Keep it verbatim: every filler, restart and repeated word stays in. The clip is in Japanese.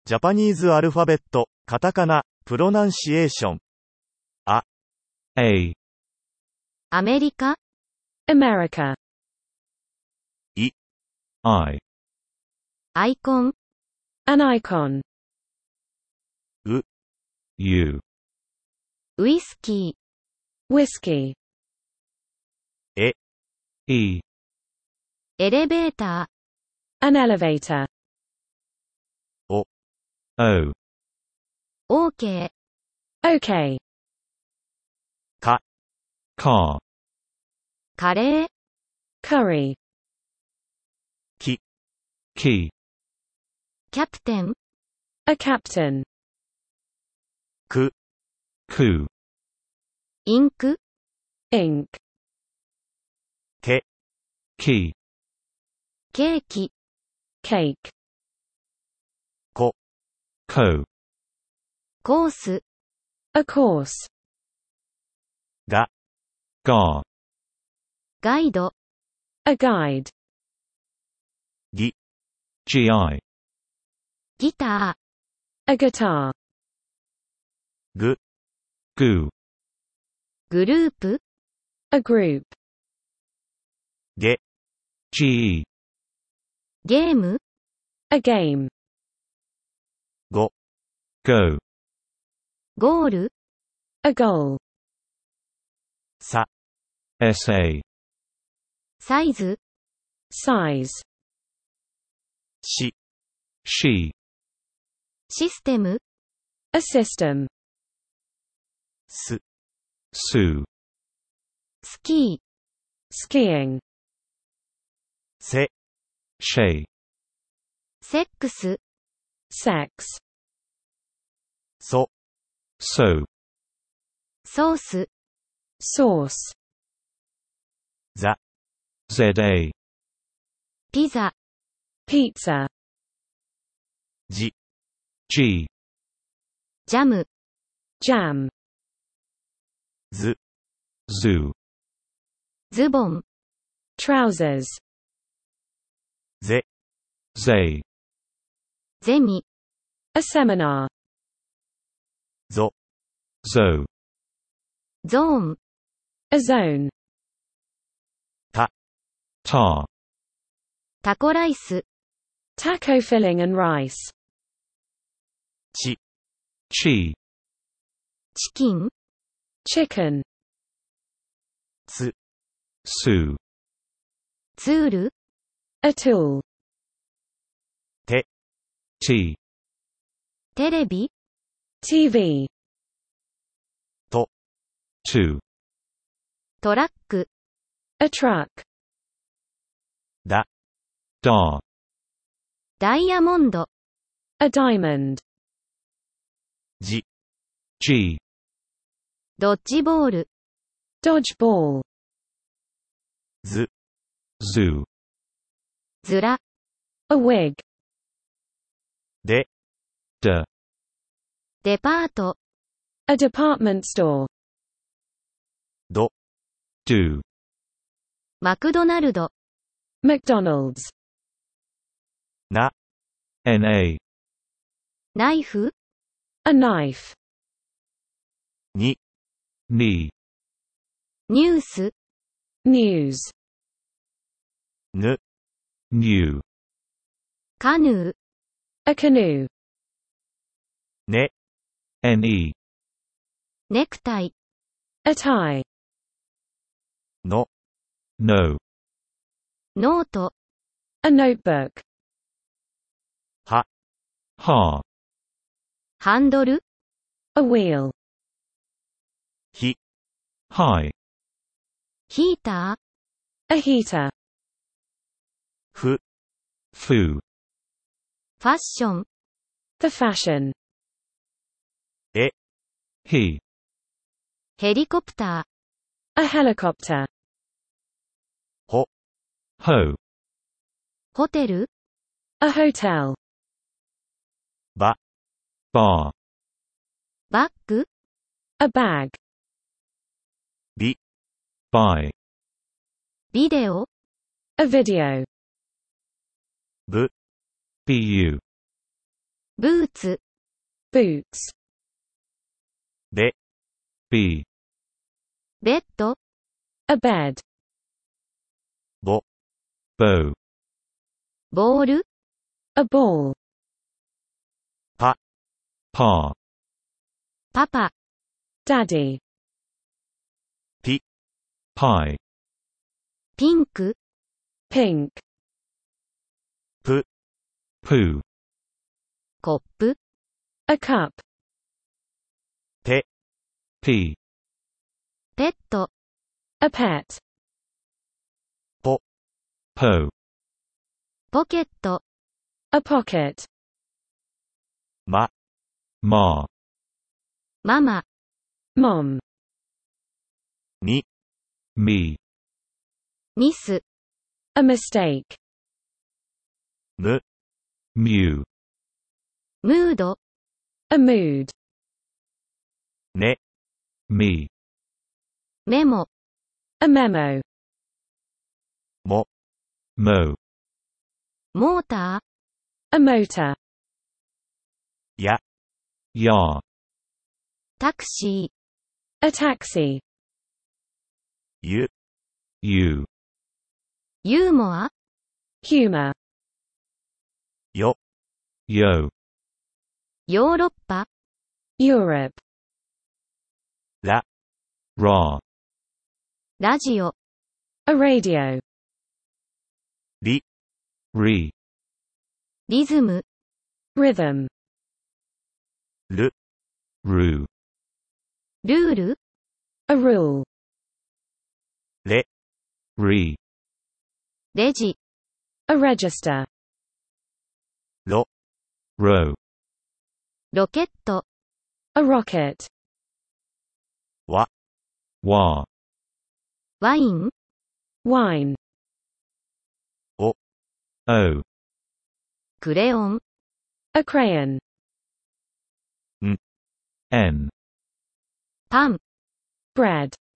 ジャパニーズアルファベット、カタカナ、プロナンシエーション。あ、 A, アメリカ America. I, アイコン An icon. U, ウイスキ Whiskey. E, ーエレベータ An elevator. O, ー OK Okay. car, カレー Curry. key, キャプテン A captain. ku, ku, インク Ink. ke, key, ケーキ Cake. ko, ko, コース A course. ga, ga, ガイド A guide. gi, gi, ギタ A guitar. gu, gu, ーグループ A group. ge, ge, ゲーム A game. go, go, ゴール A goal. sa, sa, サイズ Size. shi, she, システム A system. su, su, スキー Skiing. se, she, セックス Sex. so, so, ソース Sauce. za, za, ピザ Pizza. ji, g, ジャム Jam. zu, zoo, ズボン Trousers. ze, ze, ゼミ A seminar. zo, zo, ゾーン A zone. ta, タコライス Taco filling and rice. chi, chi, チキン Chicken. tsu, su, ツール A tool. te, ti, テレビ T V. to, to, トラック A truck. da, da, ダイヤモンド A diamond. ji, g, ドッジボール Dodgeball. zu, zoo, ズラ A wig. de, de, デパート A department store. do, do, マクドナルド McDonald's. na, na, ナイフ A knife. ni, ni, ニュース News. nu, new, カヌー A canoe. ne, ne, ネクタイ A tie. no, no, ノート A notebook. ha, ha, ハンドル A wheel. hi, hi, ヒータ A heater. fu, fu, ーファッション The fashion. he, ヘリコプタ A helicopter. ho, ー ho, ホテル A hotel. ba, bar, バッグ A bag. bi, by, ビデオ A video. bu, bu, ブーツ、 boots, べ、 B. ベッド、 a bed, ぼ、 Bow. ボール、 a ball, Pa. パパ、 daddy, pi, Pie. ピンク、 pink, pu, Poo. コップ、 a cup, pe, P. ペット、 a pet, Po. ポケット、 a pocket, ma, Ma. ママ、 mom, mi, Me. ミス、 a mistake, mu, Mew. ムード、 a mood, ne, Me. メモ、 a memo, mo, Mo. モータ a motor, ya, Ya. ー、タクシ a taxi, yu, You. ー、ユーモア、 humor, yo, Yo. ヨーロッパ、 Europe, ra, Ra. ラジオ、 a radio, ri, Re. リズム、 rhythm, ru, Rue. ルール、 a rule, re, Re. レジ、 a register, ro, Row. ロケット、 a rocket, wa, Wa. ワイン、 wine, O. クレヨン、 a crayon, N. パン、 bread,